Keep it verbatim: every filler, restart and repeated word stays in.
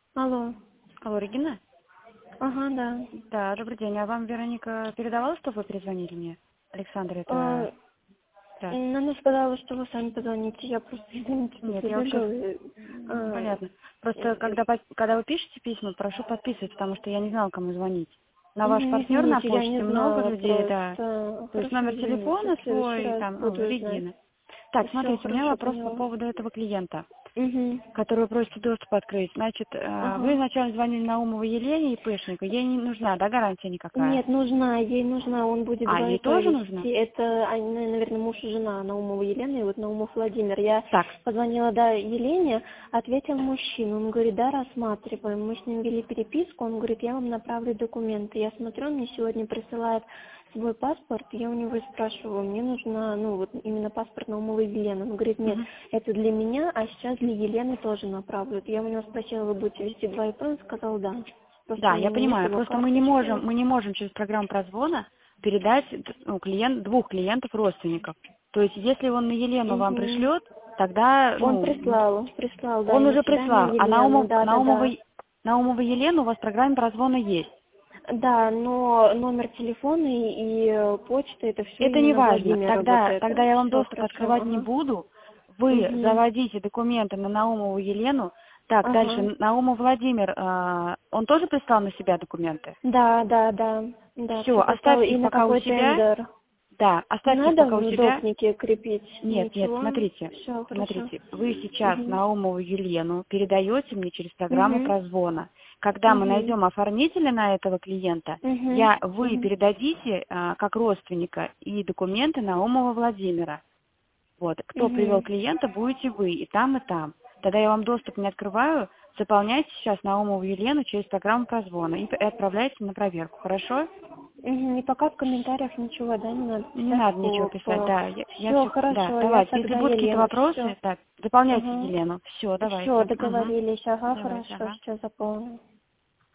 Алло. Алло, Регина? Ага, да. Да, добрый день. А вам Вероника передавала, что вы перезвонили мне? Александр, это... А, Да. Она сказала, что вы сами позвоните. Я просто, извините, Нет, тут я вообще... забегала. М, А, Понятно. Просто э, когда, по- когда вы пишете письма, прошу подписывать, потому что я не знала, кому звонить. На ваш мгм, партнер на Извините, я не почте много знала людей, да. просто. То есть Хорошо, номер извините. телефона В следующий свой, раз там, ну, буду знать. Регина. Так, Все, смотрите, у меня хорошо, вопрос по поняла. поводу этого клиента, Угу. который просит доступ открыть. Значит, э, вы Ага. изначально звонили Наумовой Елене, ИПшнику, ей не нужна, да, гарантия никакая? Нет, нужна, ей нужна, он будет А, два ей ИП тоже нужно? вести. Это, они, наверное, муж и жена, Наумова Елена и вот Наумов Владимир. Я Так, позвонила, да, Елене, ответил мужчина, он говорит, да, рассматриваем. Мы с ним вели переписку, он говорит, я вам направлю документы. Я смотрю, он мне сегодня присылает свой паспорт, я у него и спрашиваю, мне нужно, ну, вот именно паспорт Наумовой Елены. Он говорит, нет, мгм. это для меня, а сейчас для Елены тоже направлю. Я у него спросила, вы будете вести два ИП, он сказал, да. Просто Да, у я меня нет понимаю. его Просто мы не карточки. можем, мы не можем через программу прозвона передать ну, клиент, двух клиентов родственников. То есть, если он на Елену вам Мгм. пришлет, тогда, Он ну, м, прислал, прислал, да, и он на уже себя, и на прислал. А Елену, Наумов, Наумова, да-да-да. Наумова Елена у вас в программе прозвона есть. Да, но номер телефона и, и, э, почта, это все Это не именно важно. Владимира, вот Тогда, тогда это. я вам Все доступ хорошо, открывать не ага. буду. Вы Угу. заводите документы на Наумову Елену. Так, Ага. дальше. Наумов Владимир, а, он тоже прислал на себя документы? Да, да, да. Да, Все, все прислала. оставьте И их на пока у какой себя. тендер? Да, Не оставьте их надо пока у в себя. допнике крепить? Нет, нет, Ничего. смотрите, Все хорошо. смотрите. Вы сейчас Угу. Наумову Елену передаете мне через программу Угу. прозвона. Когда мы Угу. найдем оформителя на этого клиента, Угу. я, вы Угу. передадите а, как родственника и документы Наумова Владимира. Вот. Кто привел Угу. клиента, будете вы и там, и там. Тогда я вам доступ не открываю. Заполняйте сейчас Наумову Елену через программу прозвона и и отправляйте на проверку. Хорошо? Мгм. И пока в комментариях ничего, да, не надо Не писать надо ничего по... писать, по... да, я, я Все все, да, хорошо, я давайте, если тогда будут какие-то Елену, все. вопросы, так, заполняйте Ага. Елену, все, Все, давайте, угу. договорились, ага, Давайте, хорошо, ага. сейчас заполню.